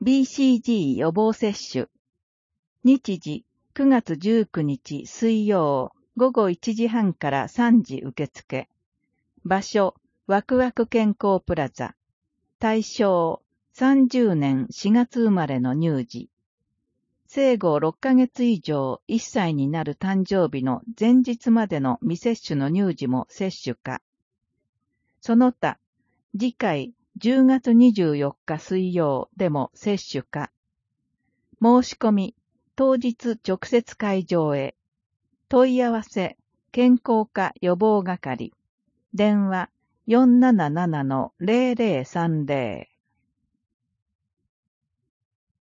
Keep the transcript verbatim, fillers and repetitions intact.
ビーシージー 予防接種。日時くがつじゅうくにち水曜ごごいちじはんからさんじ受付。場所、ワクワク健康プラザ。対象、さんじゅうねんしがつ生まれの乳児。生後ろっかげつ以上いっさいになる誕生日の前日までの未接種の乳児も接種可。その他、次回じゅうがつにじゅうよっか水曜でも接種可。申し込み、当日直接会場へ。問い合わせ、健康課予防係。電話 よんなななのゼロゼロさんゼロ。